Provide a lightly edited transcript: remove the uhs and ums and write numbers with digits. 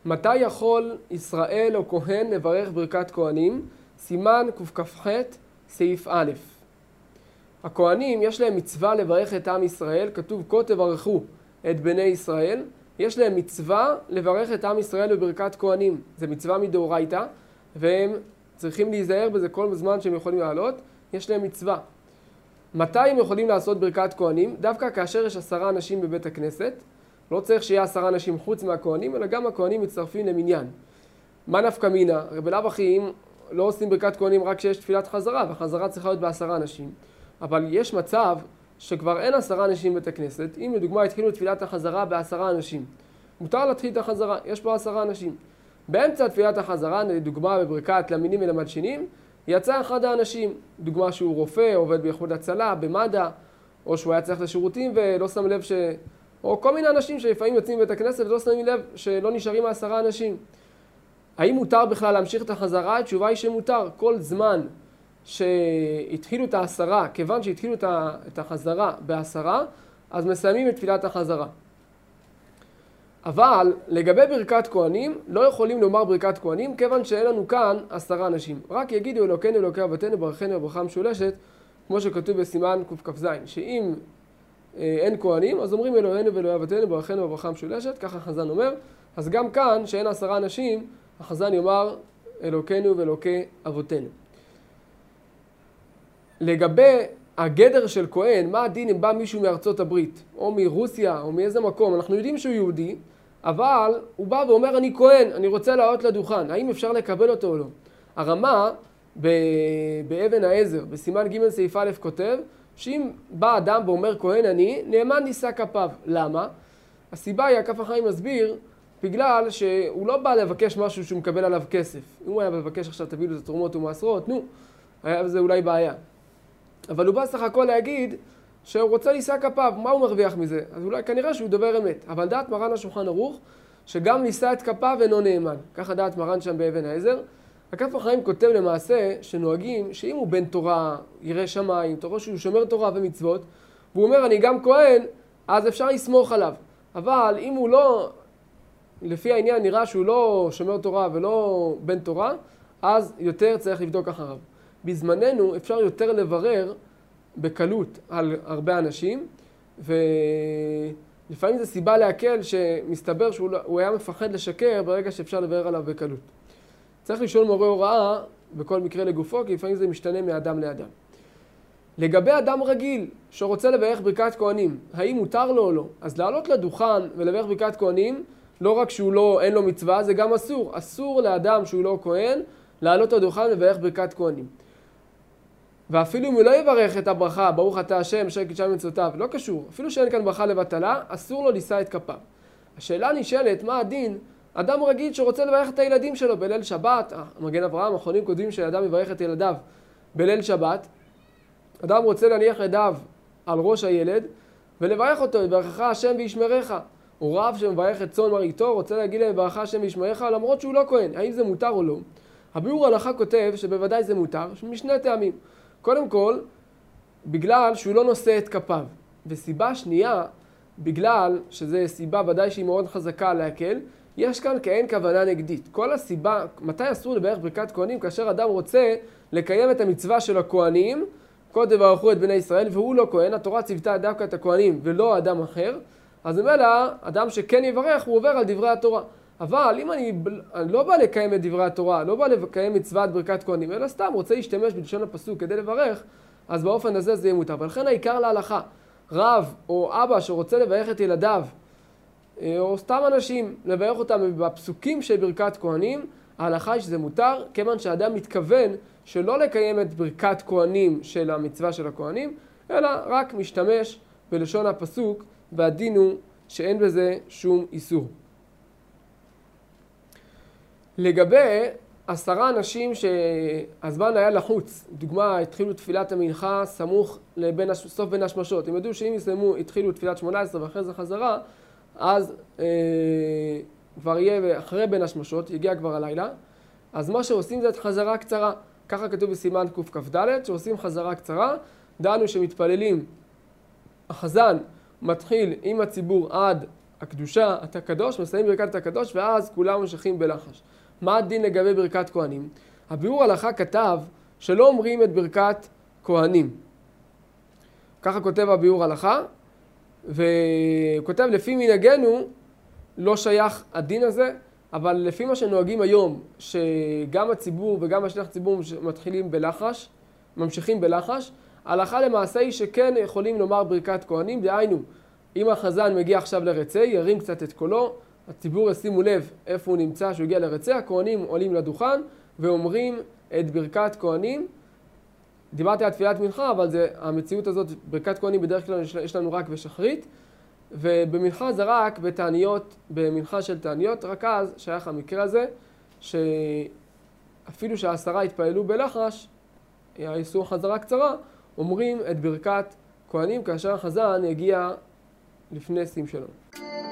מתי יכול ישראל או כהן לברך ברכת כהנים? סימן קכ"ח סעיף א'. הכהנים יש להם מצווה לברך את עם ישראל, כתוב כה תברכו את בני ישראל. יש להם מצווה לברך את עם ישראל בברכת כהנים. זה מצווה מדאורייתא, והם צריכים להיזהר בזה כל זמן שהם יכולים לעלות. יש להם מצווה. מתי הם יכולים לעשות ברכת כהנים? דווקא כאשר יש 10 אנשים בבית הכנסת. לא צריך שיהיה 10 אנשים חוץ מהכהנים, אלא גם הכהנים מצטרפים למניין. מה נפקא מינה? הרי בלאו הכי אם לא עושים ברכת כהנים רק כשיש תפילת חזרה, והחזרה צריכה להיות ב10 אנשים. אבל יש מצב שכבר אין 10 אנשים בבית הכנסת. אם לדוגמה התחילו תפילת החזרה ב10 אנשים, מותר להתחיל את החזרה, יש פה 10 אנשים. באמצע תפילת החזרה, לדוגמה בברכת למינים ולמלשינים, יצא אחד האנשים, דוגמה שהוא רופא, עובד באיחוד הצלה, במד"א, או שהוא היה צריך לשירותים ולא שם לב או כל מיני אנשים שלפעמים יוצאים מבית הכנסת ולא שמים לב שלא נשארים 10 אנשים. האם מותר בכלל להמשיך את החזרה? התשובה היא שמותר. כל זמן שהתחילו את 10, כיוון שהתחילו את החזרה ב10, אז מסיימים את תפילת החזרה. אבל לגבי ברכת כהנים, לא יכולים לומר ברכת כהנים, כיוון שאין לנו כאן 10 אנשים. רק יגידו אלוקינו אלוקי אבותינו ברכנו בברכה משולשת, כמו שכתוב בסימן קכ"ז, שאם אין כהנים, אז אומרים אלוהינו ואלוהי אבותינו ברכנו בברכה משולשת, ככה החזן אומר. אז גם כאן, שאין 10 אנשים, החזן יאמר אלוקינו ואלוקי אבותינו. לגבי הגדר של כהן, מה הדין אם בא מישהו מארצות הברית, או מרוסיה, או מאיזה מקום? אנחנו יודעים שהוא יהודי, אבל הוא בא ואומר אני כהן, אני רוצה לעלות לדוכן. האם אפשר לקבל אותו או לא? הרמה באבן העזר, בסימן ג' סעיף א' כותב, שאם בא אדם ואומר כהן אני, נאמן נישא כפיו. למה? הסיבה היא, הכף החיים מסביר, בגלל שהוא לא בא לבקש משהו שהוא מקבל עליו כסף. אם הוא היה מבקש עכשיו תביאו לו את התרומות ומעשרות, היה בזה אולי בעיה. אבל הוא בא סך הכל להגיד שהוא רוצה לישא כפיו, מה הוא מרוויח מזה? אז אולי כנראה שהוא דובר אמת. אבל דעת מרן השולחן ערוך, שגם לישא את כפיו אינו נאמן. ככה דעת מרן שם באבן העזר. הכף החיים כותב למעשה שנוהגים שאם הוא בן תורה, ירא שמיים, תורה שהוא שומר תורה ומצוות, והוא אומר אני גם כהן, אז אפשר לסמוך עליו. אבל אם הוא לא, לפי העניין נראה שהוא לא שומר תורה ולא בן תורה, אז יותר צריך לבדוק אחריו. בזמננו אפשר יותר לברר בקלות על הרבה אנשים, ולפעמים זו סיבה להקל שמסתבר שהוא היה מפחד לשקר ברגע שאפשר לברר עליו בקלות. צריך לשאול מורה הוראה בכל מקרה לגופו, כי לפעמים זה משתנה מאדם לאדם. לגבי אדם רגיל שרוצה לברך ברכת כהנים, האם מותר לו או לא? אז לעלות לדוכן ולברך ברכת כהנים, לא רק אין לו מצווה, זה גם אסור. אסור לאדם שהוא לא כהן לעלות לדוכן ולברך ברכת כהנים. ואפילו אם הוא לא יברך את הברכה, ברוך אתה השם, אשר קידשנו מצוותיו, לא קשור. אפילו שאין כאן ברכה לבטלה, אסור לו לישא את כפיו. השאלה נשאלת, מה הדין? אדם רגיל שרוצה לברך את הילדים שלו בליל שבת, מגן אברהם, האחרונים כותבים שאדם יברך את ילדיו בליל שבת. אדם רוצה להניח ידיו על ראש הילד ולברך אותו, יברכך השם וישמרך. או רב שמברך את צאן מרעיתו, רוצה להגיד להם יברכך השם וישמרך, למרות שהוא לא כהן. האם זה מותר או לא? הביאור ההלכה כותב שבוודאי זה מותר, משני טעמים. קודם כל, בגלל שהוא לא נושא את כפיו. וסיבה שנייה, בגלל שזה סיבה ודאי שהיא מאוד חזקה להקל, יש כאן כאין כוונה נגדית. כל הסיבה, מתי אסור לברך ברכת כהנים? כאשר אדם רוצה לקיים את המצווה של הכהנים, כה תברכו את בני ישראל, והוא לא כהן, התורה ציוותה דווקא את הכהנים ולא אדם אחר, אז ממילא, אדם שכן יברך, הוא עובר על דברי התורה. אבל אם אני לא בא לקיים את דברי התורה, לא בא לקיים מצוות ברכת כהנים, אלא סתם רוצה להשתמש בלשון הפסוק כדי לברך, אז באופן הזה זה יהיה מותר. ולכן העיקר להלכה, רב או אבא שרוצה לברך את ילדיו, או סתם אנשים, לברך אותם בפסוקים של ברכת כהנים, ההלכה היא שזה מותר, כיוון שאדם מתכוון שלא לקיים את ברכת כהנים של המצווה של הכהנים, אלא רק משתמש בלשון הפסוק, והדין הוא שאין בזה שום איסור. לגבי 10 אנשים שהזמן היה לחוץ, דוגמה, התחילו תפילת המנחה סמוך סוף בין השמשות. הם ידעו שאם התחילו תפילת 18 ואחרי זה חזרה, אז כבר יהיה אחרי בין השמשות, יגיע כבר הלילה. אז מה שעושים זה את חזרה קצרה. ככה כתוב בסימן קכ"ד, שעושים חזרה קצרה. דענו שמתפללים, החזן מתחיל עם הציבור עד הקדושה, אתה קדוש, מסיים ברכת אתה קדוש, ואז כולם ממשיכים בלחש. מה הדין לגבי ברכת כהנים? הביאור הלכה כתב שלא אומרים את ברכת כהנים. ככה כותב הביאור הלכה, וכותב לפי מנהגנו לא שייך הדין הזה, אבל לפי מה שנוהגים היום, שגם הציבור וגם השליח ציבור מתחילים בלחש, ממשיכים בלחש, ההלכה למעשה היא שכן יכולים לומר ברכת כהנים, דהיינו, אם החזן מגיע עכשיו לרצה, ירים קצת את קולו, הציבור ישימו לב איפה הוא נמצא שהוא הגיע לרצה, הכהנים עולים לדוכן ואומרים את ברכת כהנים. דיברתי על תפילת מנחה, אבל המציאות הזאת, ברכת כהנים בדרך כלל יש לנו רק בשחרית, ובמנחה זה רק בתעניות, במנחה של תעניות, רק אז שייך המקרה הזה, שאפילו שהעשרה התפעלו בלחש, האיסור חזרה קצרה, אומרים את ברכת כהנים כאשר החזן יגיע לפני שים שלום.